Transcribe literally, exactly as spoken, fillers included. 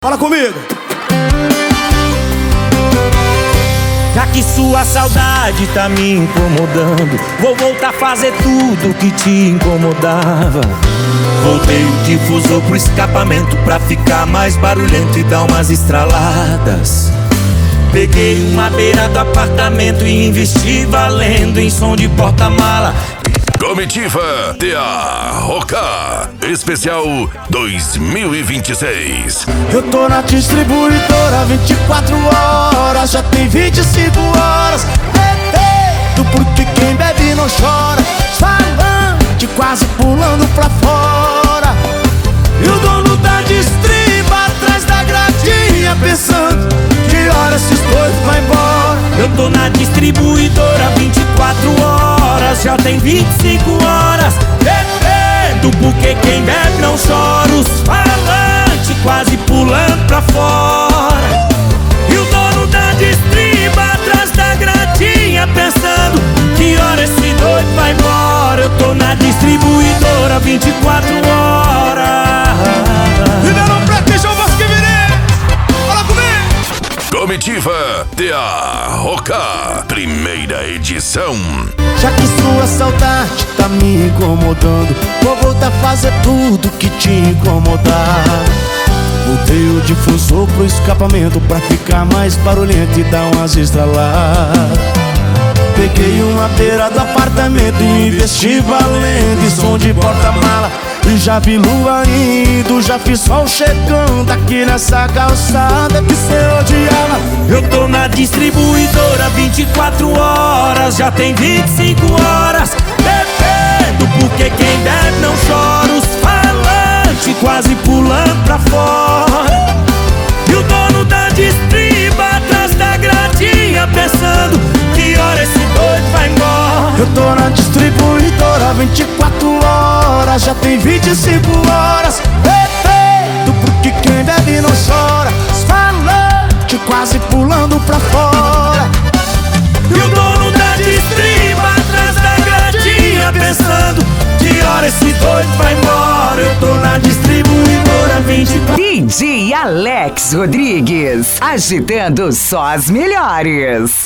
Fala comigo! Já que sua saudade tá me incomodando, vou voltar a fazer tudo que te incomodava. Voltei o difusor pro escapamento pra ficar mais barulhento e dar umas estraladas. Peguei uma beira do apartamento e investi valendo em som de porta-mala. Comitiva T A Roca Especial dois mil e vinte e seis. Eu tô na distribuidora vinte e quatro horas, já tem vinte e cinco horas. Bebendo porque quem bebe não chora. Falante quase pulando pra fora. E o dono da distriba atrás da gradinha pensando que hora esses dois vai embora. Eu tô na distribuidora vinte e quatro horas, já tem vinte e cinco horas. Bebendo porque quem bebe não chora. Os falantes quase pulando pra fora. E o dono da distriba atrás da gradinha pensando que hora esse doido vai embora. Eu tô na distribuidora vinte e quatro horas. Ribeirão Preto e João Bosco Fala comigo! Comitiva T A Roca Primeira edição. Já que sua saudade tá me incomodando, vou voltar a fazer tudo que te incomodar. Voltei o difusor pro escapamento pra ficar mais barulhento e dar umas estraladas. Peguei uma beira do apartamento e investi valendo em som de porta-mala. E já vi lua indo, já fiz sol chegando aqui nessa calçada que cê odiava. Eu tô na distribuidora vinte e quatro horas, já tem vinte e cinco horas. Bebendo porque quem bebe não chora. Os falantes quase pulando pra fora. E o dono da distriba atrás da gradinha pensando que hora esse doido vai embora. Eu tô na distribuidora vinte e quatro horas, já tem vinte e cinco horas. Bebendo porque quem bebe não chora. Os falantes quase pulando pra fora. E o dono da distriba atrás da gradinha pensando que hora esse doido vai embora. Eu tô na distribuidora vinte e quatro. D J Alex Rodrigues, agitando só as melhores.